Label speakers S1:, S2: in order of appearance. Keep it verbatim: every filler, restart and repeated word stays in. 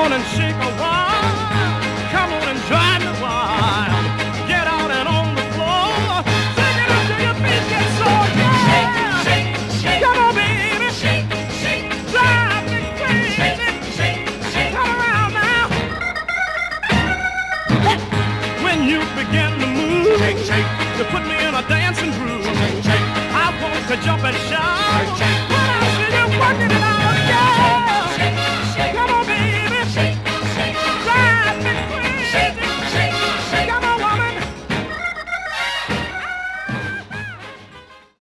S1: on and shake a while. Come on and drive me wild. Get out and on the floor. Shake it until your feet get sore. Yeah. Shake, shake, shake. Come on, baby. Shake, shake. Drive me crazy. Shake, shake, shake. Come around now. When you begin to move, shake, shake. You put me in a dancing groove. Shake, shake. I want to jump and